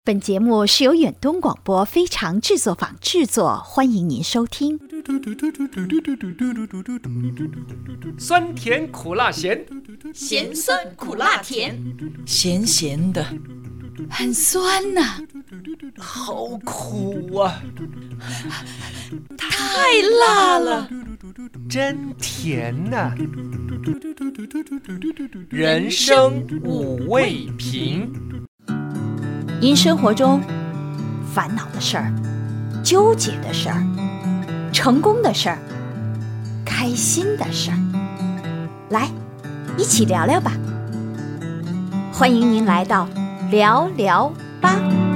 本节目是由远东广播非常制作坊制作，欢迎您收听。 酸甜苦辣咸， 咸酸苦辣甜， 咸咸的， 很酸呐、 好苦啊！ 太辣了， 真甜呐、人生五味瓶。 因生活中烦恼的事儿、纠结的事儿、成功的事儿、开心的事儿，来，一起聊聊吧。欢迎您来到聊聊吧。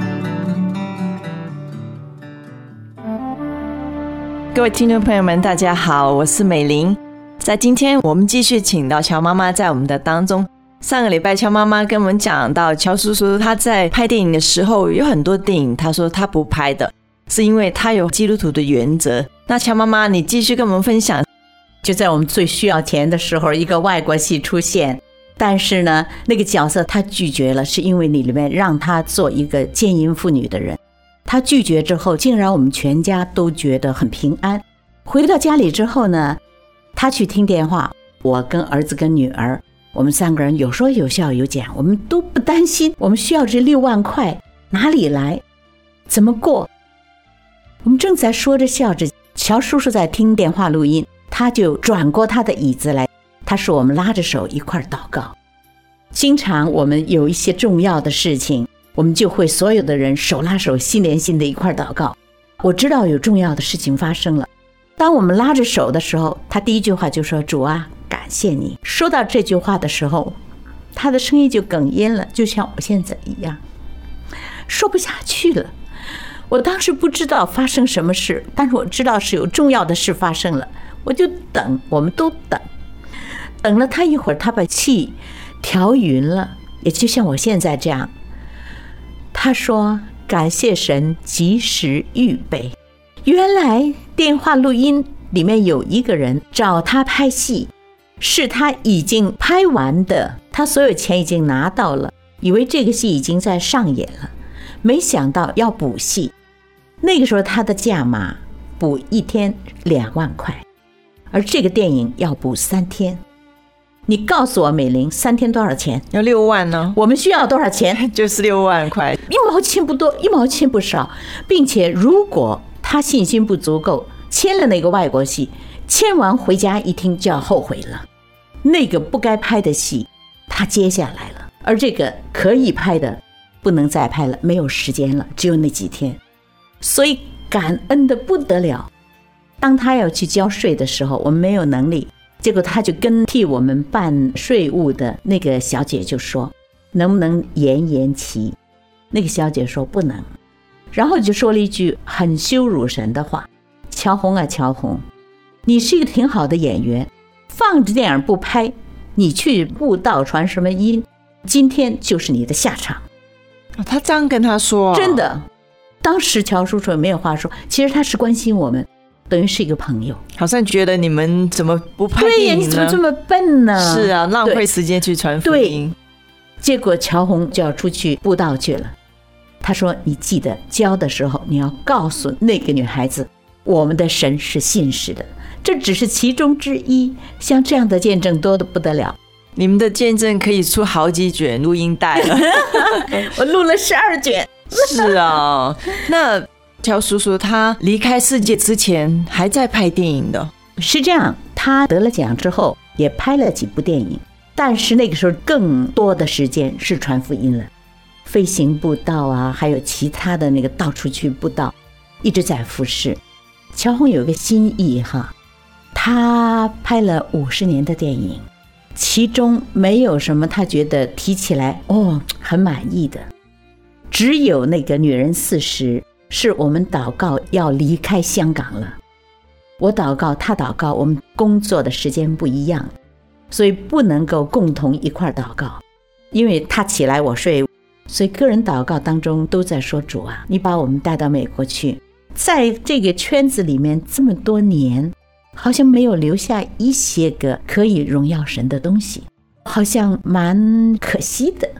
各位听众朋友们，大家好，我是美玲。在今天我们继续请到乔妈妈在我们的当中。上个礼拜乔妈妈跟我们讲到，乔叔叔他在拍电影的时候，有很多电影他说他不拍的，是因为他有基督徒的原则。那乔妈妈，你继续跟我们分享。 就在我们最需要钱的时候，一个外国戏出现，但是呢，那个角色他拒绝了，是因为你里面让他做一个奸淫妇女的人。他拒绝之后，竟然我们全家都觉得很平安。回到家里之后呢，他去听电话，我跟儿子跟女儿，我们三个人有说有笑有讲，我们都不担心我们需要这6万块哪里来，怎么过。我们正在说着笑着，乔叔叔在听电话录音，他就转过他的椅子来，他说我们拉着手一块祷告。经常我们有一些重要的事情，我们就会所有的人手拉手心连心的一块祷告。我知道有重要的事情发生了，当我们拉着手的时候，他第一句话就说，主啊，感谢你。说到这句话的时候，他的声音就哽咽了，就像我现在一样，说不下去了。我当时不知道发生什么事，但是我知道是有重要的事发生了，我就等，我们都等了他一会儿，他把气调匀了，也就像我现在这样。他说感谢神及时预备。原来电话录音里面有一个人找他拍戏，是他已经拍完的，他所有钱已经拿到了，以为这个戏已经在上演了，没想到要补戏。那个时候他的价码补1天2万块，而这个电影要补3天。你告诉我美玲，3天多少钱？ 要6万呢？ 我们需要多少钱？ 就是6万块 ，1毛钱不多，1毛钱不少，并且如果他信心不足够，签了那个外国戏，签完回家一听就要后悔了。那个不该拍的戏他接下来了，而这个可以拍的不能再拍了，没有时间了，只有那几天，所以感恩的不得了。当他要去交税的时候，我们没有能力，结果他就跟替我们办税务的那个小姐就说能不能延期，那个小姐说不能，然后就说了一句很羞辱神的话，乔红啊乔红，你是一个挺好的演员，放着电影不拍，你去布道传什么音，今天就是你的下场。 他这样跟他说、 真的。当时乔叔叔没有话说，其实他是关心我们，等于是一个朋友， 好像觉得你们怎么不拍对呀， 电影呢？ 你怎么这么笨呢？ 是啊，浪费时间去传福音。 结果乔红就要出去布道去了，他说你记得交的时候你要告诉那个女孩子，我们的神是信实的。这只是其中之一，像这样的见证多得不得了。 你们的见证可以出好几卷录音带了我录了12卷。 是啊，那乔叔叔他离开世界之前还在拍电影的。 是这样，他得了奖之后也拍了几部电影，但是那个时候更多的时间是传福音了，飞行布道啊，还有其他的那个到处去布道，一直在服侍。乔红有一个心意哈，他拍了50年的电影，其中没有什么他觉得提起来很满意的，只有那个女人40是我们祷告要离开香港了。我祷告他祷告，我们工作的时间不一样，所以不能够共同一块祷告，因为他起来我睡，所以个人祷告当中都在说，主啊，你把我们带到美国去，在这个圈子里面这么多年，好像没有留下一些个可以荣耀神的东西，好像蛮可惜的。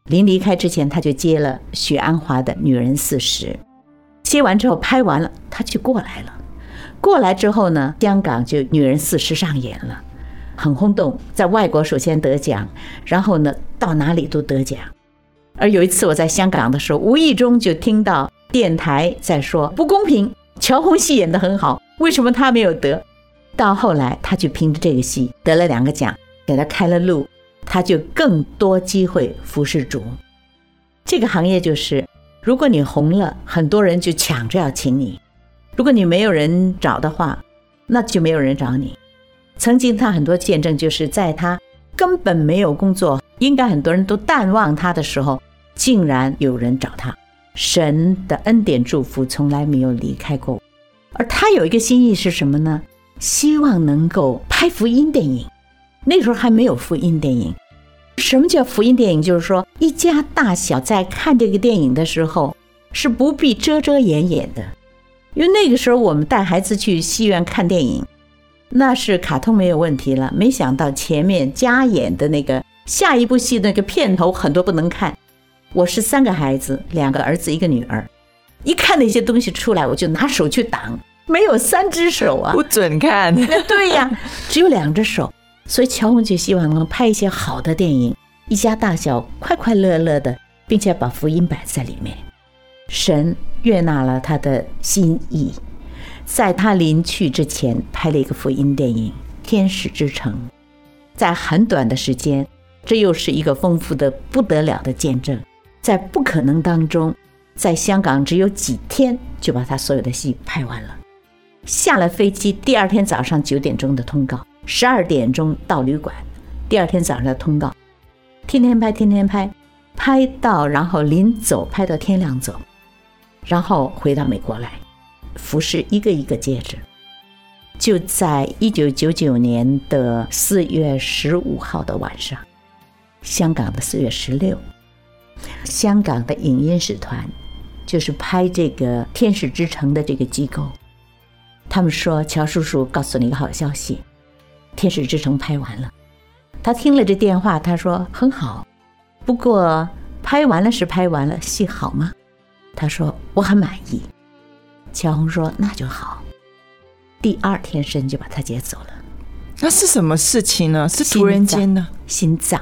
临离开之前，他就接了许鞍华的《女人40》，接完之后拍完了，他就过来了。过来之后呢，香港就《女人40》上演了，很轰动，在外国首先得奖，然后呢到哪里都得奖。而有一次我在香港的时候，无意中就听到电台在说不公平，乔宏戏演得很好，为什么他没有得？到后来他就凭着这个戏得了2个奖，给他开了路，他就更多机会服侍主。这个行业就是，如果你红了，很多人就抢着要请你，如果你没有人找的话，那就没有人找你。曾经他很多见证，就是在他根本没有工作，应该很多人都淡忘他的时候，竟然有人找他。神的恩典祝福从来没有离开过。而他有一个心意是什么呢？希望能够拍福音电影。那时候还没有福音电影。什么叫福音电影？就是说一家大小在看这个电影的时候是不必遮遮掩掩的。因为那个时候我们带孩子去戏院看电影，那是卡通没有问题了，没想到前面加演的那个下一部戏那个片头很多不能看。我是3个孩子，2个儿子1个女儿，一看那些东西出来我就拿手去挡，没有3只手啊， 不准看。 对呀，只有2只手。所以乔宏就希望能拍一些好的电影，一家大小快快乐乐的，并且把福音摆在里面。神悦纳了他的心意，在他临去之前拍了一个福音电影《天使之城》。在很短的时间，这又是一个丰富的不得了的见证。在不可能当中，在香港只有几天就把他所有的戏拍完了。下了飞机，第2天早上9点钟的通告，12点钟到旅馆，第2天早上的通告，天天拍，拍到然后临走拍到天亮走，然后回到美国来，服侍一个一个接着。就在1999年的4月15号的晚上，香港的4月16，香港的影音使团，就是拍这个《天使之城》的这个机构，他们说乔叔叔告诉你一个好消息，《天使之城》拍完了。他听了这电话，他说很好，不过拍完了是拍完了，戏好吗？他说我很满意。乔宏说那就好。第2天神就把他接走了。 那是什么事情呢？是突然间呢？ 心脏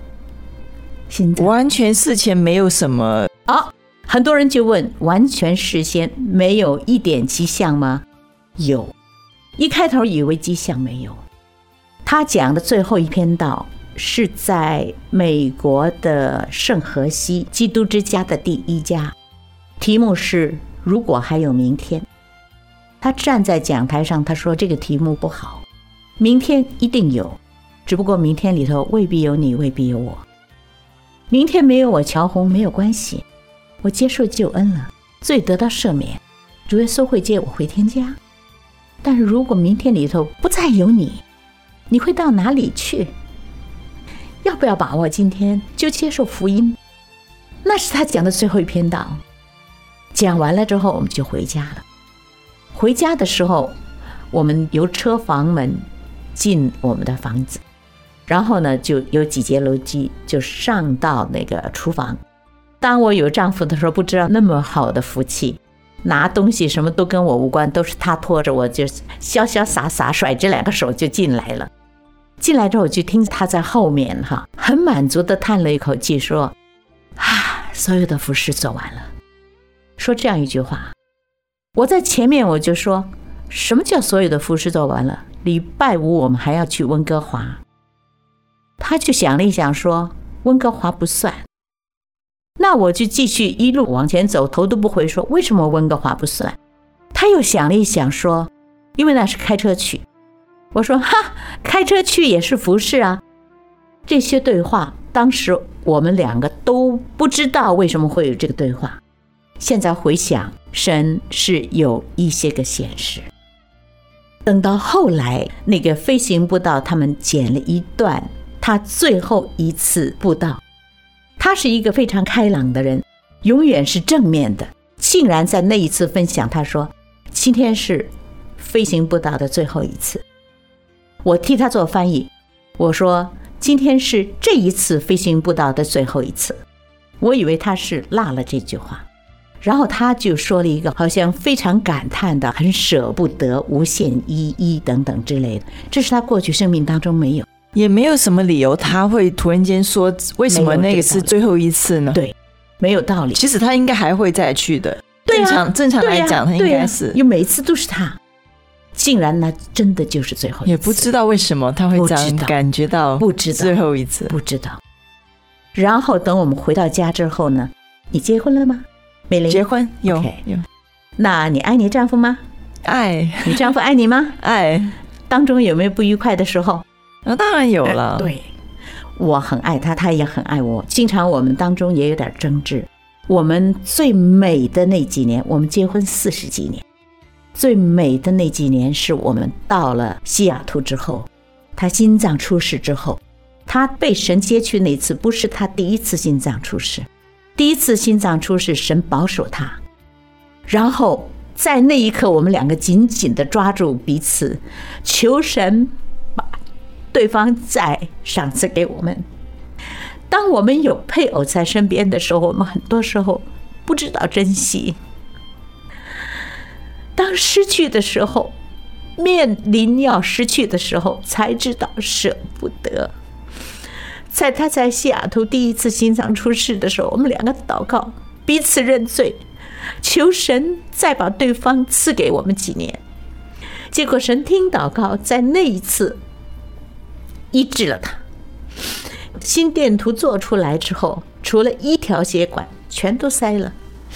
完全事前没有什么很多人就问，完全事先没有一点迹象吗？有，一开头以为迹象没有。他讲的最后一篇道是在美国的圣荷西基督之家的第1家，题目是如果还有明天。他站在讲台上，他说这个题目不好，明天一定有，只不过明天里头未必有你，未必有我。明天没有我乔宏没有关系，我接受救恩了，罪得到赦免，主耶稣会接我回天家。但是如果明天里头不再有你，你会到哪里去？要不要把握今天就接受福音？那是他讲的最后一篇道。讲完了之后我们就回家了。回家的时候，我们由车房门进我们的房子，然后呢就有几节楼梯就上到那个厨房。当我有丈夫的时候，不知道那么好的福气，拿东西什么都跟我无关，都是他拖着我，就潇潇洒洒甩着2个手就进来了。进来之后我就听他在后面很满足的叹了一口气，说所有的服事做完了。说这样一句话，我在前面我就说，什么叫所有的服事做完了？礼拜5我们还要去温哥华。他就想了一想说，温哥华不算。那我就继续一路往前走，头都不回，说为什么温哥华不算？他又想了一想说，因为那是开车去。我说开车去也是服事啊。这些对话当时我们2个都不知道为什么会有这个对话，现在回想，神是有一些个显示。等到后来那个飞行步道他们剪了一段他最后一次步道，他是一个非常开朗的人，永远是正面的，竟然在那一次分享他说今天是飞行步道的最后一次。我替他做翻译，我说今天是这一次飞行步道的最后一次。 我以为他是落了这句话，然后他就说了一个好像非常感叹的，很舍不得，无限依依等等之类的，这是他过去生命当中没有， 也没有什么理由他会突然间说为什么那个是最后一次呢？ 对，没有道理。 其实他应该还会再去的。 对啊， 正常来讲，他应该是， 因为每一次都是他，竟然呢，真的就是最后一次， 也不知道为什么他会这样感觉到， 不知道最后一次， 不知道。然后等我们回到家之后呢，你结婚了吗？美玲结婚有、 okay. 有。 那你爱你丈夫吗？ 爱。 你丈夫爱你吗？ 爱。 当中有没有不愉快的时候？ 当然有了。 对，我很爱他，他也很爱我，经常我们当中也有点争执。我们最美的那几年，我们结婚40几年，最美的那几年是我们到了西雅图之后，他心脏出事之后，他被神接去那次不是他第一次心脏出事，第一次心脏出事神保守他，然后在那一刻我们两个紧紧地抓住彼此，求神把对方再赏赐给我们。当我们有配偶在身边的时候，我们很多时候不知道珍惜，当失去的时候，面临要失去的时候才知道舍不得。在他在西雅图第一次心脏出事的时候，我们两个祷告，彼此认罪，求神再把对方赐给我们几年。结果神听祷告，在那一次医治了他。心电图做出来之后，除了一条血管全都塞了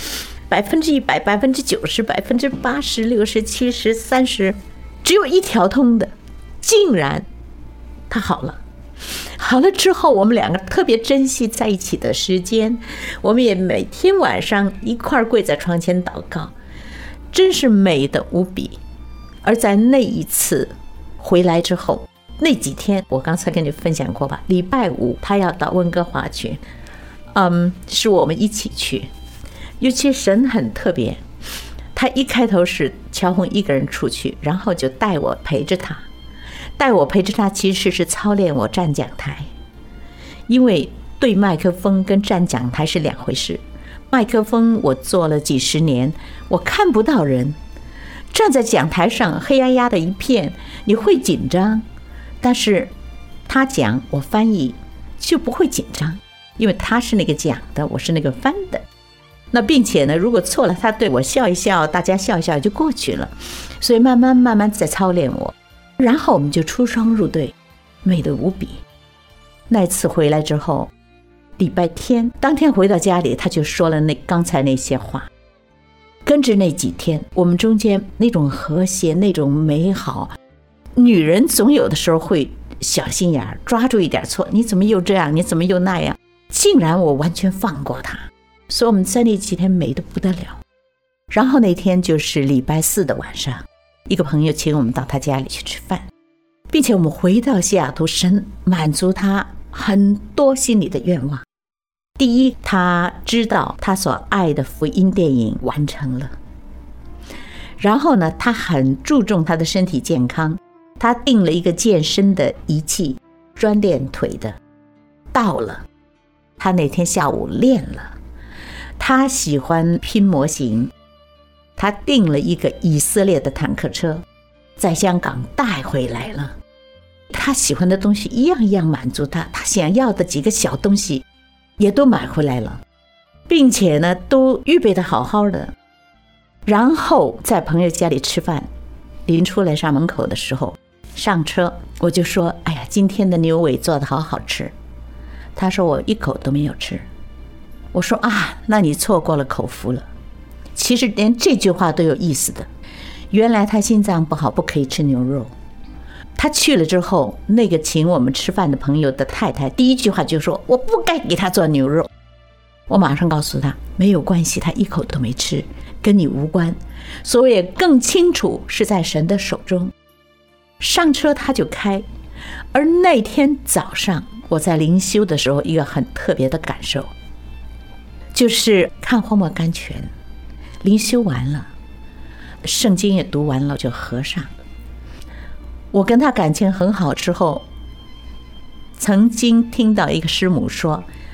，100%、90%、80%、60%、70%、30%，只有一条通的，竟然他好了。好了之后，我们两个特别珍惜在一起的时间，我们也每天晚上一块跪在床前祷告，真是美的无比。而在那一次回来之后，那几天我刚才跟你分享过吧，礼拜五他要到温哥华去，是我们一起去。尤其神很特别，他一开头是乔红一个人出去，然后就带我陪着他，其实是操练我站讲台，因为对麦克风跟站讲台是两回事。麦克风我做了几十年，我看不到人，站在讲台上黑压压的一片，你会紧张，但是他讲我翻译就不会紧张，因为他是那个讲的，我是那个翻的。那并且呢，如果错了，他对我笑一笑，大家笑一笑就过去了。所以慢慢在操练我，然后我们就出双入对，美得无比。那次回来之后，礼拜天当天回到家里，他就说了刚才那些话。跟着那几天，我们中间那种和谐，那种美好，女人总有的时候会小心眼，抓住一点错，你怎么又这样，你怎么又那样，竟然我完全放过他。所以我们在那几天美得不得了。然后那天就是礼拜4的晚上，一个朋友请我们到他家里去吃饭，并且我们回到西雅图，神满足他很多心里的愿望。第一，他知道他所爱的福音电影完成了，然后呢，他很注重他的身体健康，他订了一个健身的仪器，专练腿的，到了，他那天下午练了。他喜欢拼模型，他订了一个以色列的坦克车，在香港带回来了。他喜欢的东西一样一样满足他，他想要的几个小东西也都买回来了，并且呢都预备得好好的。然后在朋友家里吃饭，临出来上门口的时候，上车我就说，哎呀，今天的牛尾做得好好吃。他说我一口都没有吃。我说啊，那你错过了口福了。其实连这句话都有意思的。原来他心脏不好，不可以吃牛肉。他去了之后，那个请我们吃饭的朋友的太太第一句话就说，我不该给他做牛肉。我马上告诉他，没有关系，他一口都没吃，跟你无关。所以更清楚是在神的手中。上车他就开。而那天早上我在灵修的时候，一个很特别的感受，就是看荒漠甘泉，灵修完了，圣经也读完了，就合上。我跟他感情很好之后，曾经听到一个师母说，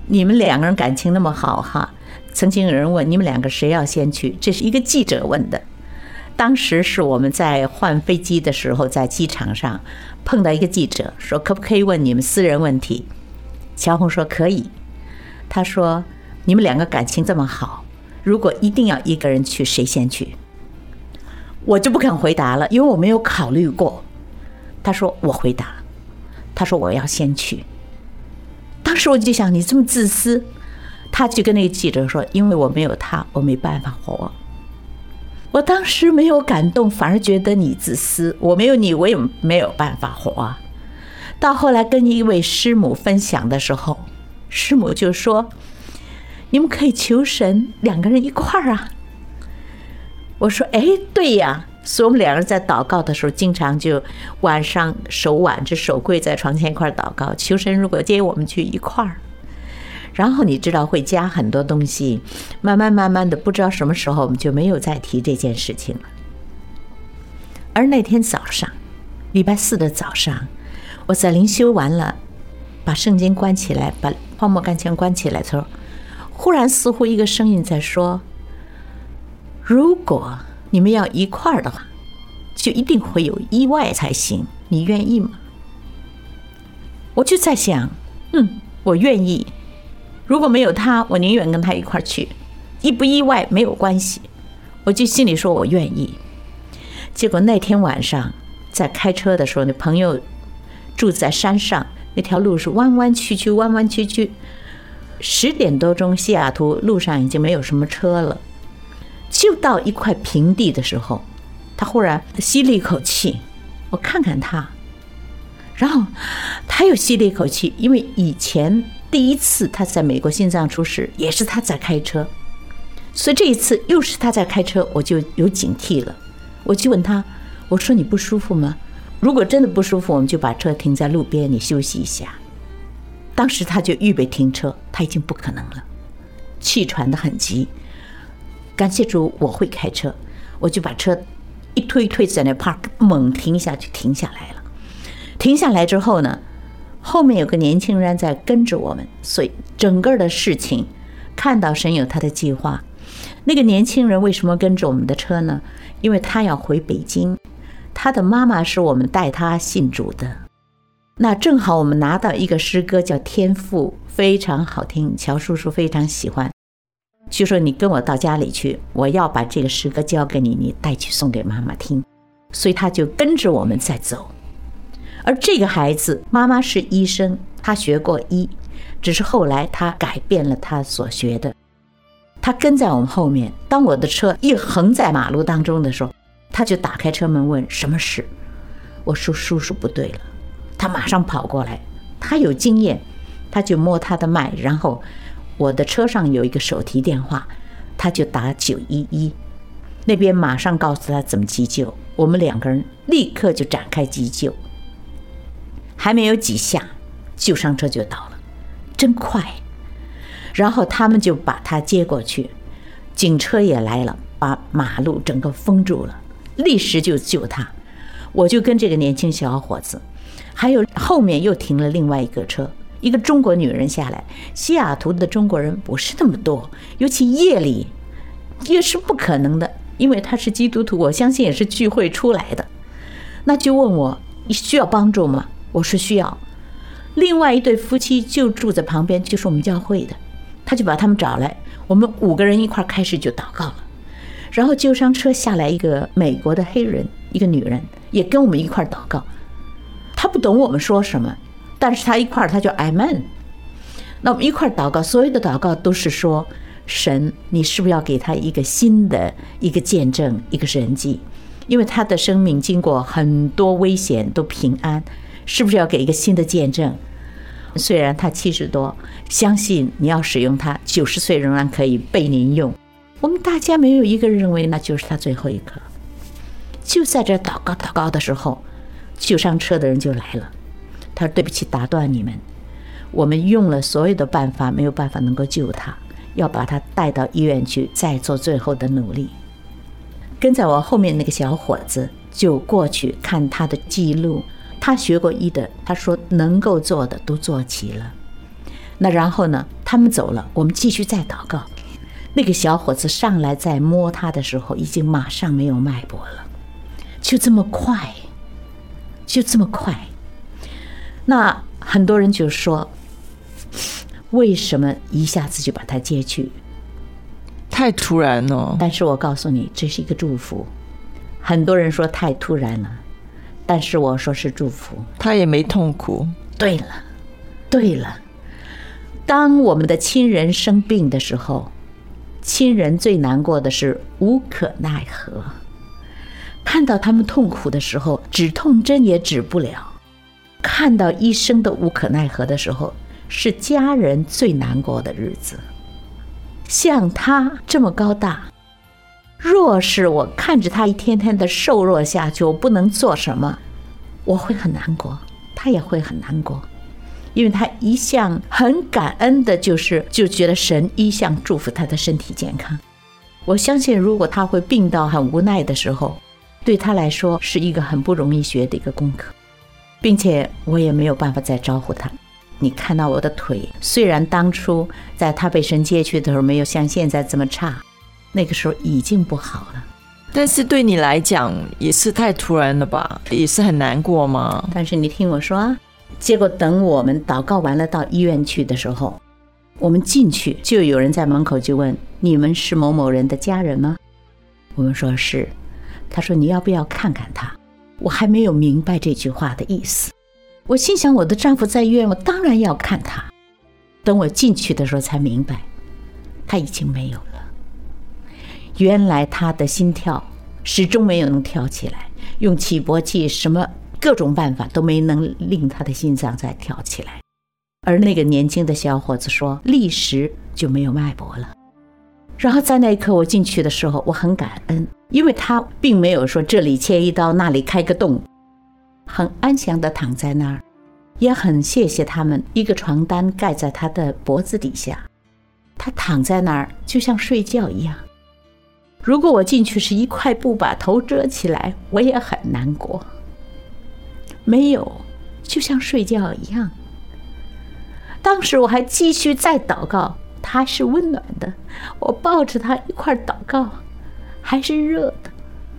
你们两个人感情那么好哈，曾经有人问你们两个谁要先去，这是一个记者问的。当时是我们在换飞机的时候，在机场上碰到一个记者，说可不可以问你们私人问题？乔红说可以。他说你们两个感情这么好，如果一定要一个人去，谁先去？我就不肯回答了，因为我没有考虑过。他说我回答，他说我要先去。当时我就想，你这么自私。他就跟那个记者说，因为我没有他，我没办法活。我当时没有感动，反而觉得你自私，我没有你，我也没有办法活。到后来跟一位师母分享的时候，师母就说，你们可以求神两个人一块儿啊。我说哎，对呀。所以我们两个人在祷告的时候，经常就晚上手挽着手跪在床前一块祷告，求神如果接我们去一块儿。然后你知道会加很多东西，慢慢的，不知道什么时候我们就没有再提这件事情了。而那天早上，礼拜4的早上，我在灵修完了，把圣经关起来，把泡沫干枪关起来的时候，忽然似乎一个声音在说，如果你们要一块儿的话，就一定会有意外才行，你愿意吗？我就在想，我愿意。如果没有他，我宁愿跟他一块儿去，意不意外没有关系。我就心里说我愿意。结果那天晚上在开车的时候，那朋友住在山上，那条路是弯弯曲曲，10点多钟，西雅图路上已经没有什么车了。就到一块平地的时候，他忽然吸了一口气，我看看他，然后他又吸了一口气，因为以前第一次他在美国心脏出事也是他在开车，所以这一次又是他在开车，我就有警惕了。我就问他，我说你不舒服吗？如果真的不舒服，我们就把车停在路边，你休息一下。当时他就预备停车，他已经不可能了，气喘得很急。感谢主，我会开车，我就把车一推在那 park， 猛停下去，停下来了。停下来之后呢，后面有个年轻人在跟着我们，所以整个的事情看到神有他的计划。那个年轻人为什么跟着我们的车呢？因为他要回北京，他的妈妈是我们带他信主的。那正好我们拿到一个诗歌叫《天父》，非常好听，乔叔叔非常喜欢，就说你跟我到家里去，我要把这个诗歌交给你，你带去送给妈妈听。所以他就跟着我们在走。而这个孩子妈妈是医生，他学过医，只是后来他改变了他所学的。他跟在我们后面，当我的车一横在马路当中的时候，他就打开车门问什么事。我说叔叔不对了。他马上跑过来，他有经验，他就摸他的脉，然后我的车上有一个手提电话，他就打911，那边马上告诉他怎么急救，我们两个人立刻就展开急救。还没有几下，救伤车就到了，真快。然后他们就把他接过去，警车也来了，把马路整个封住了，立时就救他。我就跟这个年轻小伙子，还有后面又停了另外一个车，一个中国女人下来。西雅图的中国人不是那么多，尤其夜里也是不可能的，因为他是基督徒，我相信也是聚会出来的。那就问我，你需要帮助吗？我说需要。另外一对夫妻就住在旁边，就是我们教会的，他就把他们找来，我们5个人一块开始就祷告了。然后救伤车下来一个美国的黑人，一个女人也跟我们一块祷告。他不懂我们说什么，但是他一块他就 Amen。 那我们一块祷告，所有的祷告都是说，神你是不是要给他一个新的一个见证，一个神迹，因为他的生命经过很多危险都平安，是不是要给一个新的见证？虽然他70多，相信你要使用他，90岁仍然可以被您用。我们大家没有一个人认为那就是他最后一刻。就在这祷告的时候，救伤车的人就来了，他说对不起打断你们，我们用了所有的办法，没有办法能够救他，要把他带到医院去，再做最后的努力。跟在我后面那个小伙子就过去看他的记录，他学过医的，他说能够做的都做齐了。那然后呢， 他们走了，我们继续再祷告。那个小伙子上来再摸他的时候，已经马上没有脉搏了，就这么快，就这么快。那很多人就说，为什么一下子就把他接去？ 太突然了。 但是我告诉你，这是一个祝福。很多人说太突然了，但是我说是祝福。 他也没痛苦。 对了，对了，当我们的亲人生病的时候，亲人最难过的是无可奈何，看到他们痛苦的时候，止痛针也止不了，看到医生的无可奈何的时候，是家人最难过的日子。像他这么高大，若是我看着他一天天的瘦弱下去，我不能做什么，我会很难过，他也会很难过。因为他一向很感恩的就觉得神一向祝福他的身体健康。我相信如果他会病到很无奈的时候，对他来说是一个很不容易学的一个功课，并且我也没有办法再招呼他。你看到我的腿，虽然当初在他被神接去的时候没有像现在这么差，那个时候已经不好了， 但是对你来讲也是太突然了吧，也是很难过吗？ 但是你听我说啊，结果等我们祷告完了到医院去的时候，我们进去就有人在门口就问，你们是某某人的家人吗？我们说是。他说你要不要看看他？我还没有明白这句话的意思。我心想我的丈夫在医院，我当然要看他。等我进去的时候才明白，他已经没有了。原来他的心跳始终没有能跳起来，用起搏器什么各种办法都没能令他的心脏再跳起来。而那个年轻的小伙子说立时就没有脉搏了。然后在那一刻我进去的时候，我很感恩，因为他并没有说这里切一刀那里开个洞，很安详地躺在那儿。也很谢谢他们，一个床单盖在他的脖子底下，他躺在那儿就像睡觉一样。如果我进去是一块布把头遮起来，我也很难过。没有，就像睡觉一样。当时我还继续再祷告，他还是温暖的，我抱着他一块祷告，还是热的。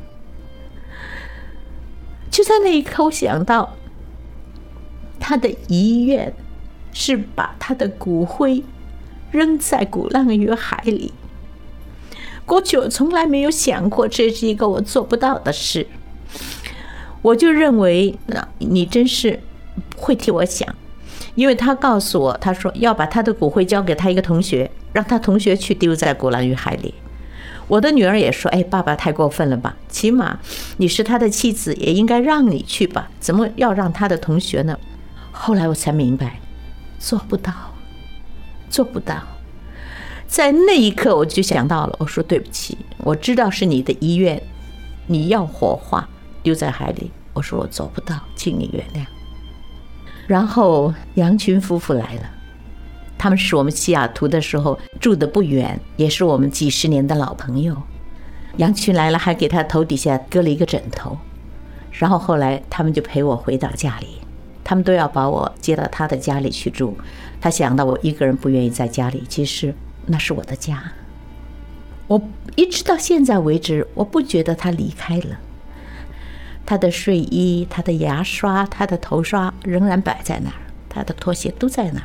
就在那一刻，我想到他的遗愿是把他的骨灰扔在鼓浪屿海里。过去我从来没有想过这是一个我做不到的事，我就认为你真是会替我想。因为他告诉我，他说要把他的骨灰交给他一个同学，让他同学去丢在鼓浪屿海里。我的女儿也说，爸爸太过分了吧，起码你是他的妻子，也应该让你去吧，怎么要让他的同学呢？后来我才明白，做不到，做不到。在那一刻我就想到了，我说对不起，我知道是你的遗愿，你要火化丢在海里，我说我做不到，请你原谅。然后杨群夫妇来了，他们是我们西雅图的时候住得不远，也是我们几十年的老朋友。杨群来了，还给他头底下搁了一个枕头。然后后来他们就陪我回到家里，他们都要把我接到他的家里去住。他想到我一个人不愿意在家里，其实那是我的家。我一直到现在为止，我不觉得他离开了。他的睡衣、他的牙刷、他的头刷仍然摆在那儿，他的拖鞋都在那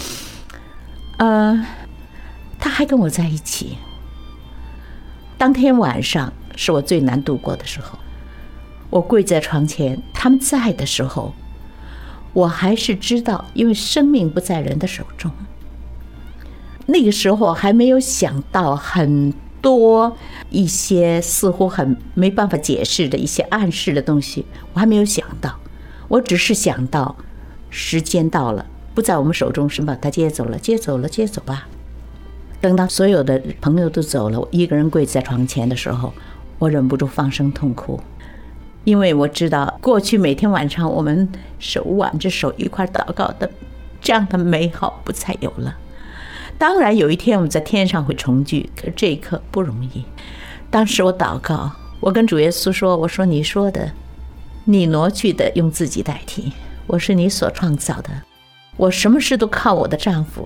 儿。他还跟我在一起。当天晚上是我最难度过的时候，我跪在床前，他们在的时候，我还是知道，因为生命不在人的手中。那个时候还没有想到很多一些似乎很没办法解释的一些暗示的东西，我还没有想到。我只是想到时间到了，不在我们手中，神把他接走了，接走了，接走吧。等到所有的朋友都走了，我一个人跪在床前的时候，我忍不住放声痛哭。因为我知道过去每天晚上我们手挽着手一块祷告的这样的美好不再有了。当然有一天我们在天上会重聚，可这一刻不容易。当时我祷告，我跟主耶稣说，我说你说的，你挪去的用自己代替，我是你所创造的，我什么事都靠我的丈夫，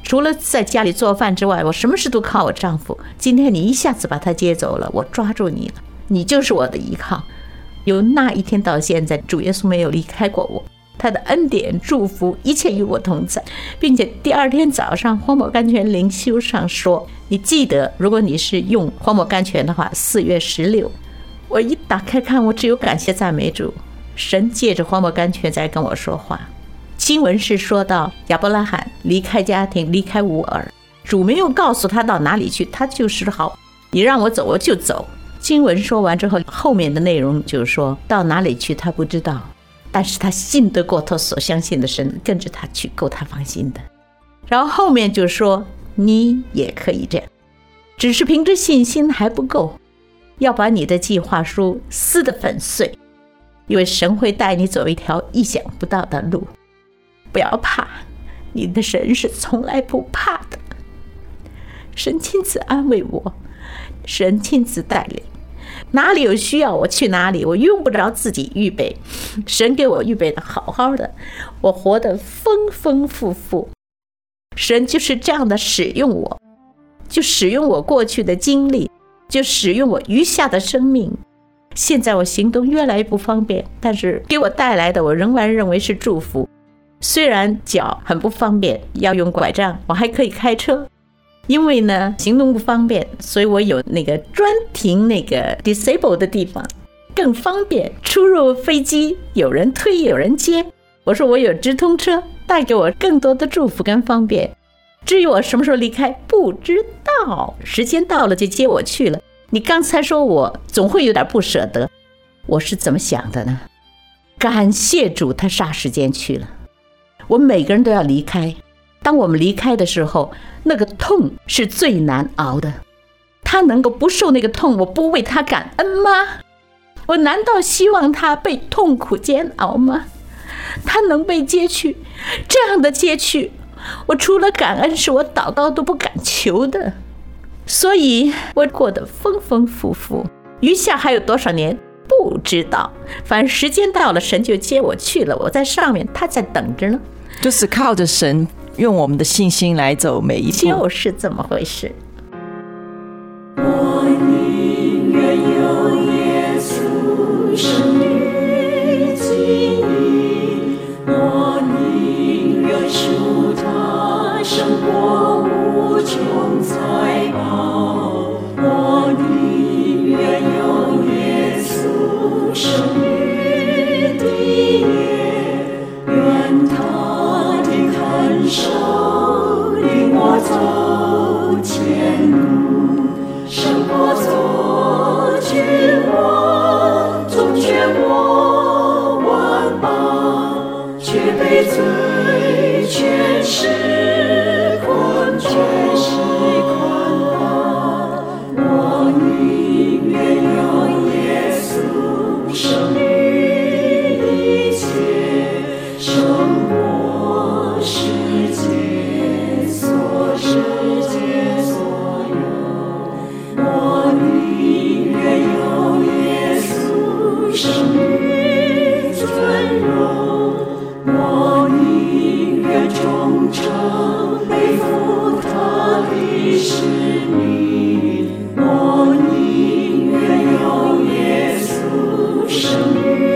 除了在家里做饭之外，我什么事都靠我丈夫。今天你一下子把他接走了，我抓住你了，你就是我的依靠。由那一天到现在，主耶稣没有离开过我，他的恩典祝福一切与我同在，并且第二天早上荒漠甘泉灵修上说，你记得如果你是用荒漠甘泉的话，4月16，我一打开看，我只有感谢赞美主。神借着荒漠甘泉在跟我说话。经文是说到亚伯拉罕离开家庭，离开乌尔，主没有告诉他到哪里去，他就是好，你让我走我就走。经文说完之后，后面的内容就是说到哪里去他不知道，但是他信得过他所相信的神，跟着他去，够他放心的。然后后面就说你也可以这样，只是凭着信心还不够，要把你的计划书撕得粉碎，因为神会带你走一条意想不到的路。不要怕，你的神是从来不怕的。神亲自安慰我，神亲自带领，哪里有需要我去哪里，我用不着自己预备，神给我预备的好好的，我活得丰丰富富。神就是这样的使用我，就使用我过去的经历，就使用我余下的生命。现在我行动越来越不方便，但是给我带来的我仍然认为是祝福。虽然脚很不方便，要用拐杖，我还可以开车。因为呢行动不方便，所以我有那个专停那个 disable 的地方，更方便出入飞机，有人推有人接。我说我有直通车，带给我更多的祝福跟方便。至于我什么时候离开不知道，时间到了就接我去了。你刚才说我总会有点不舍得，我是怎么想的呢？感谢主，他霎时间去了。我们每个人都要离开，当我们离开的时候，那个痛是最难熬的。他能够不受那个痛，我不为他感恩吗？我难道希望他被痛苦煎熬吗？他能被接去，这样的接去，我除了感恩是我祷告都不敢求的。所以我过得丰丰富富，余下还有多少年不知道，反正时间到了，神就接我去了，我在上面，他在等着呢。 就是靠着神，用我们的信心来走每一步， 就是这么回事。 我宁愿有耶稣生于记忆，我宁愿属他胜过无穷财宝，我宁愿有耶稣生于地业，愿他的看守领我走前路，胜过做君王，总却我万邦，却被罪权势捆绑。我宁愿有耶稣生于一切，胜过世界所有。我宁愿有耶稣生于尊荣，我宁愿忠诚背负他的使命，我宁愿有耶稣生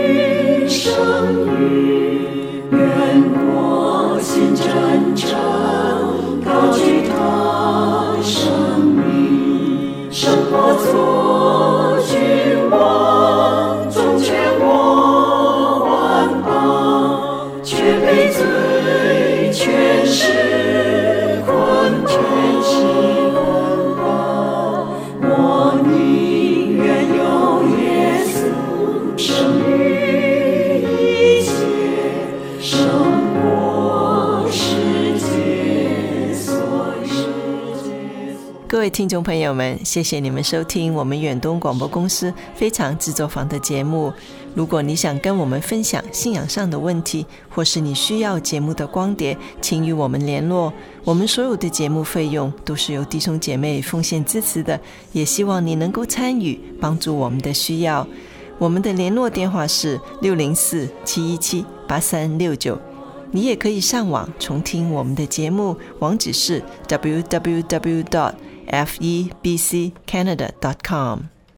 于愿我心真诚高举他生命，胜过做君王，总却我万邦，却被罪权势捆绑。我宁愿有耶稣生于一切，胜过世界所有。 各位听众朋友们，谢谢你们收听我们远东广播公司非常制作坊的节目。如果你想跟我们分享信仰上的问题，或是你需要节目的光碟，请与我们联络。我们所有的节目费用都是由弟兄姐妹奉献支持的，也希望你能够参与，帮助我们的需要。我们的联络电话是604-717-8369 你也可以上网重听我们的节目，网址是 www.febccanada.com。